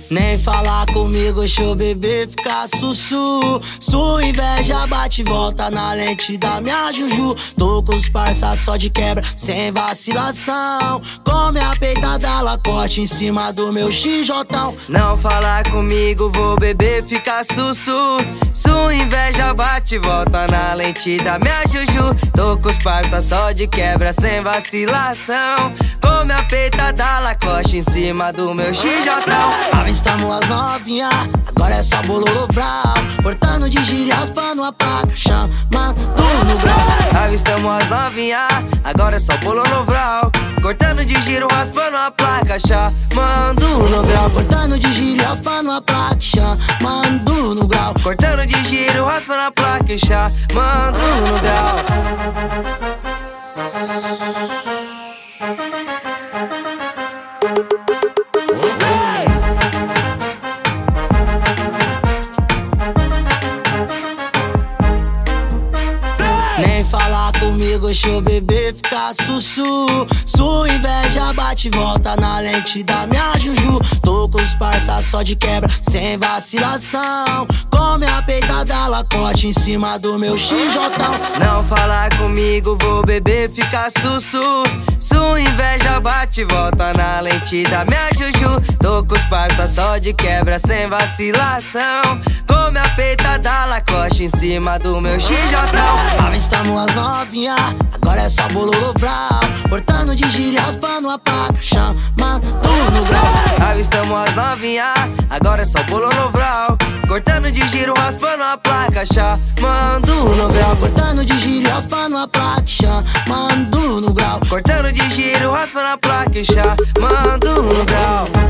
Nem falar comigo, deixa o bebê ficar sussu. Sua inveja bate e volta na lente da minha juju. Tô com os parça só de quebra, sem vacilação. Come a peitada, ela corte em cima do meu xijotão. Não falar comigo, vou beber, ficar sussu. Sua inveja bate e volta na lente da minha juju. Tô com os parça só de quebra, sem vacilação. Come a peitada, ela corte em cima do meu xijotão. Avistamos as novinha, agora é só bololô vral. Cortando de giro e raspando a placa, chamando no grau. Avistamos as novinha, agora é só bololô vral. Cortando de giro, raspando a placa, chamando no grau. Cortando de giro e raspando a placa, chamando no grau. Cortando de giro, raspando a placa, chamando no grau. Nem falar comigo, deixa o bebê ficar sussu. Sua inveja bate e volta na lente da minha juju. Tô com os parça só de quebra, sem vacilação. Come a peitada, ela corte em cima do meu xijotão. Não falar comigo, vou beber, ficar sussu. Sua inveja bate e volta na lente da minha juju. Tô com os parça só de quebra, sem vacilação. Come a peitada, ela corte em cima do meu xijotão. Avistamos as novinha, agora é só bololô vral. Cortando de giro e raspando a placa, chamando no grau. Avistamos as novinha, agora é só bololô vral. Cortando de giro, raspando a placa, chamando no grau. Cortando de giro e raspando a placa, chamando no grau. Cortando de giro, raspando a placa, chamando no grau.